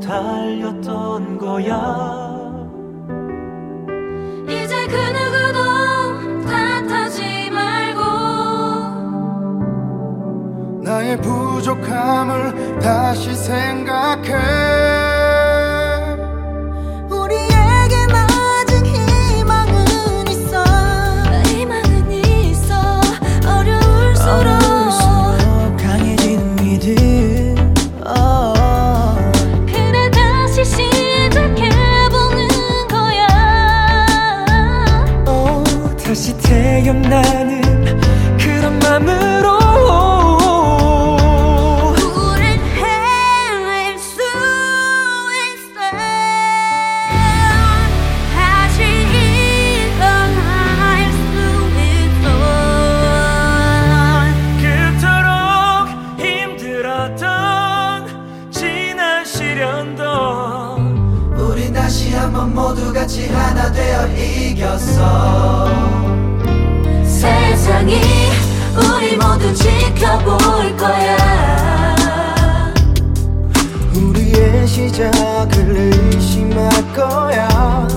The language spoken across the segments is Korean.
달렸던 거야. 이제 그 누구도 탓하지 말고 나의 부족함을 다시 생각해. 우리에겐 아직 희망은 있어. 희망은 있어. 어려울수록 강해지는 믿음. 그래 다시 시작해보는 거야. 다시 태어나는 그런 맘으로 우린 해낼 수 있어. 다시 일어날 수 있어. 그토록 힘들었던 지난 시련도 우린 다시 한번 모두 같이 하나 되어 이겼어. 세상이 우리 모두 지켜볼 거야. 우리의 시작을 의심할 거야.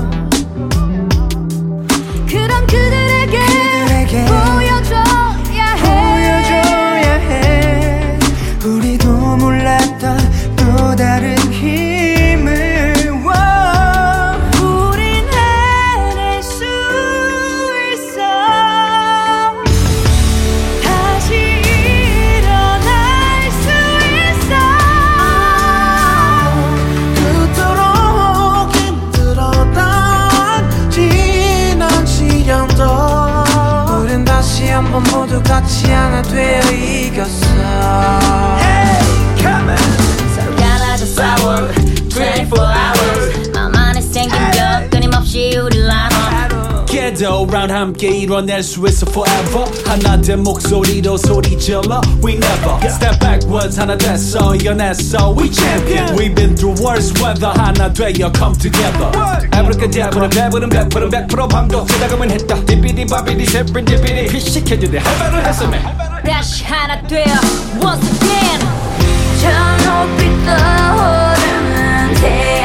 그럼 그들에게 보여줘야 해. 우리도 몰랐던 또 다른 힘을. 우린 해낼 수 있어. 다시 일어날 수 있어. 그토록 힘들었던 지난 시련도 우린 다시 한번 모두 같이 하나 되어 이겼어. 서로 갈라져 싸워 24 hours. 맘 안에 생긴 벽 끊임없이 우릴 나눠. Gather round 함께 이뤄낼 수 있어 forever. 하나 된 목소리로 소리 질러. We never step backwards. 하나 됐어 이겨냈어. We champion. We've been through worse weather. 하나 되어 come together. 아브라카다브라 배부른 100% 방도 지나가면 했다. 디비디 바비디 세프리 디비디 피식해주대 할 말을 했으면 다시 하나 되어 once again. 저 높이 떠오르는 태